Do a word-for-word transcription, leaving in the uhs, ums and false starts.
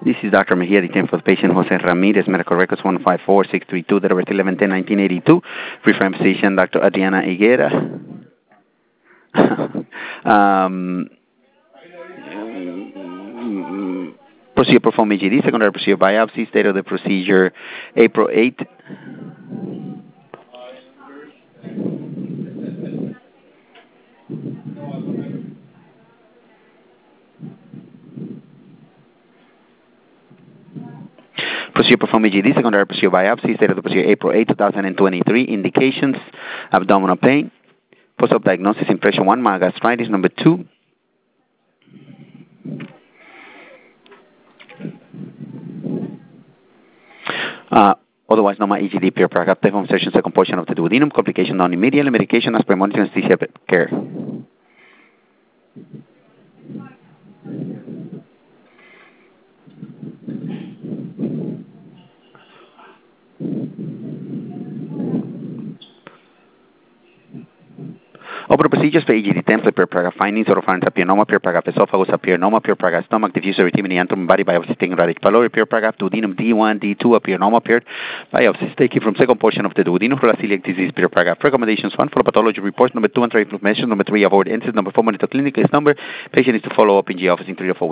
This is Doctor Mejia, the for the patient Jose Ramirez, medical records one five four six three two, date of birth eleven ten nineteen eighty-two. Referring physician, Doctor Adriana Higuera. um, procedure performed E G D, secondary procedure biopsy, state of the procedure April eighth. Procedure performed E G D, secondary procedure biopsy, state of the procedure April eighth, two thousand twenty-three. Indications: abdominal pain, post-op diagnosis, impression one, mild gastritis. Number two, uh, otherwise normal E G D, pure paragraph, typhoon session, second portion of the duodenum, complication non immediately, medication as per monitoring anesthesia care. Open procedures for E G D template, pure paragraph findings, oropharynx papilloma, pure paragraph esophagus, papilloma, pure paragraph stomach, diffuse erythema, antum, body biopsy taken radic pylori, pure paragraph duodenum D one, D two, papilloma, pure biopsy taken from second portion of the duodenum, celiac disease, pure paragraph. Recommendations: one, follow pathology reports. Number two, anti-inflammation. Number three, avoid incident. Number four, monitor clinic. Case number. Patient is to follow up in G office in three or four weeks.